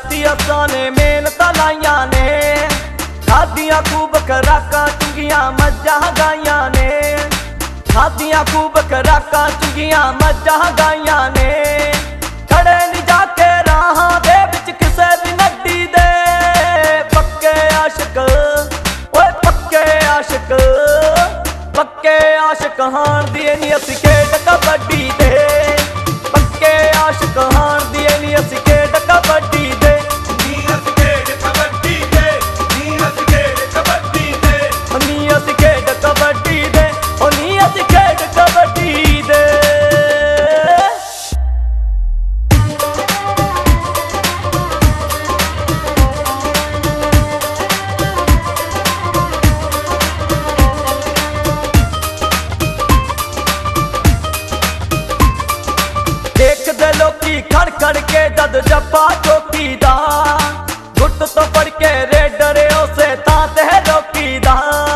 सियासी असां ने मेहनत लाइया ने, खादियां खूब खराकां चुंगियां मज्जां गाइयां ने, खादियां खूब खराकां चुंगियां मज्जां गाइयां ने। खड़े नहीं जाके राहां दे विच किसे दी नड्डी दे, पक्के आशिक ओए पक्के आशिक, पक्के आशिक हाण दी नहीं असीं खेड कबड्डी दे, पक्के आशिक हाण दी नहीं असीं खेड कबड्डी दे। नी असीं खेड कबड्डी दे, नी असीं खेड कबड्डी दे, नी असीं खेड कबड्डी दे, नी असीं खेड कबड्डी दे। देखदे लोकी खड़ खड़ के जद जप्पा चौकी दा, गुट तो फड़ के रेडर उसे तां ते रोकी दा।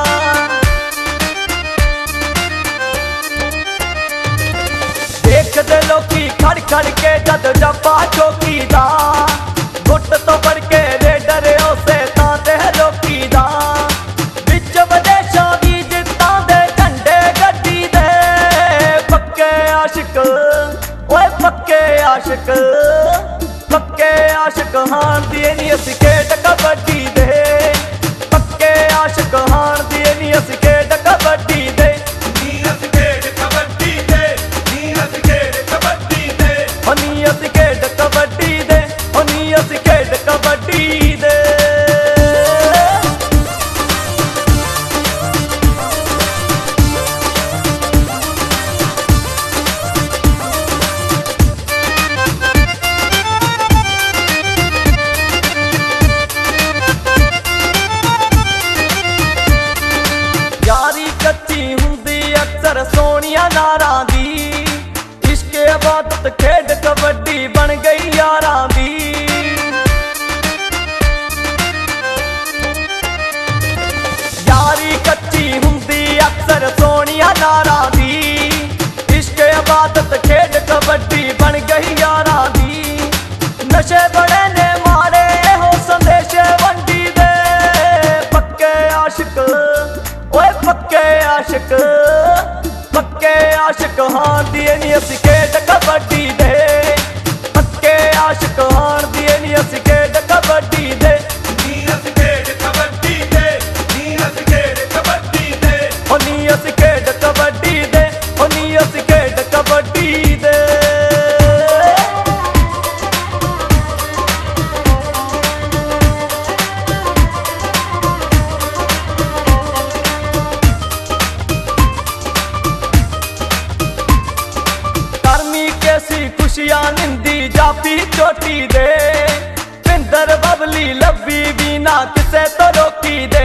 देखदे लोकी खड़ खड़ के जद जप्पा चौकी दा, गुट तो फड़ के रेडर उसे तां ते रोकी दा। विच विदेशां दी जित्तां दे झंडे गड्डी दे, पक्के आशिक ओए पक्के आशिक, पक्के आशिक हाण दी नहीं असीं खेड कबड्डी दे, पक्के आशिक हाण दी नहीं असीं खेड कबड्डी दे। नी असीं खेड कबड्डी दे, नी असीं खेड कबड्डी दे, नी असीं खेड कबड्डी दे, नी असीं खेड कबड्डी दे। कच्ची हुंदी अक्सर सोनिया नारां दी, इश्क इबादत खेड कबड्डी बन गई यारां दी। यारी कच्ची हुंदी अक्सर सोनिया नारां दी, इश्क इबादत खेड कबड्डी बन गई यारां दी। नशे बड़े ने मारे हो संदेश वंडी दे, पक्के आशिक ओए पक्के आशिक, पक्के आशिक हाण दी नहीं असीं खेड कबड्डी दे, पक्के आशिक हाण दी नहीं असीं खेड कबड्डी दे। नी असीं खेड कबड्डी दे, नी असीं खेड कबड्डी दे, नी असीं खेड कबड्डी दे, नी असीं खेड कबड्डी दे। खुशियां निंदी जापी चोटी दे, पिंदर बबली लब्बी भी ना किसे तो रोकी दे।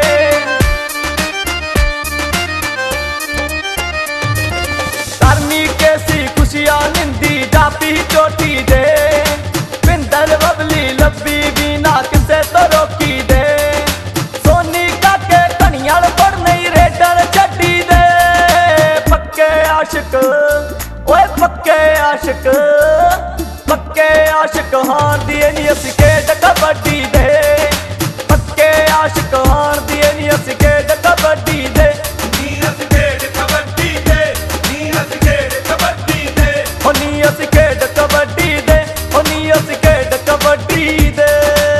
करनी कैसी खुशियां निंदी जापी चोटी दे, पिंदर बबली लब्बी भी ना किसे तो रोकी दे। सोनी काके कनियाल पर नहीं रेडर छड्डी दे, पक्के आशिक ओए पक्के आशिक, पक्के आशिक हाण दी नहीं असीं खेड कबड्डी दे, पक्के आशिक हाण दी नहीं असीं खेड कबड्डी दे। नी असीं खेड कबड्डी दे, नी असीं खेड कबड्डी दे, नी असीं खेड कबड्डी दे, नी असीं खेड कबड्डी दे।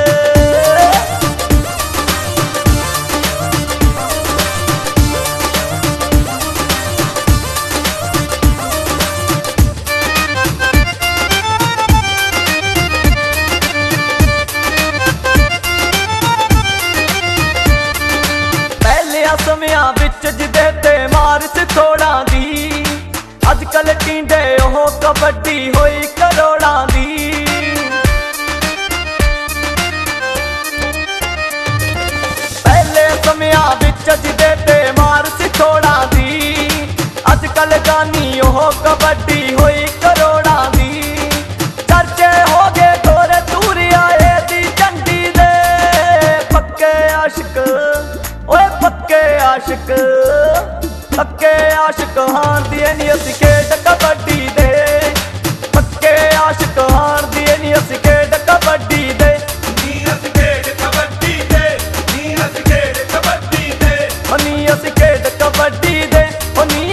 ਸਮਿਆਂ ਵਿੱਚ ਜਿਦੇ ਤੇ ਮਾਰ ਸੀ ਥੋੜਾਂ ਦੀ, ਅੱਜ ਕੱਲ ਟੀਂਡੇ ਉਹ ਕਬੱਡੀ ਹੋਈ ਕਰੋੜਾਂ ਦੀ। ਪਹਿਲੇ ਸਮਿਆਂ ਵਿੱਚ ਜਿਦੇ ਤੇ ਮਾਰ ਸੀ ਥੋੜਾਂ ਦੀ, ਅੱਜ ਕੱਲ ਗਾਨੀ ਉਹ ਕਬੱਡੀ ਹੋਈ ਕਰੋੜਾਂ ਦੀ। ਚਰਚੇ ਹੋ ਗਏ ਗੋਰੇ ਤੂਰੀਆ ਦੀ ਝੰਡੀ ਦੇ, ਪੱਕੇ आशिक ओए पक्के आशिक पक्के आशिक हार दिए नी असीं खेड कबड्डी दे पक्के आशिक हार दिए नी असीं खेड कबड्डी दे। कबड्डी दे ओ नी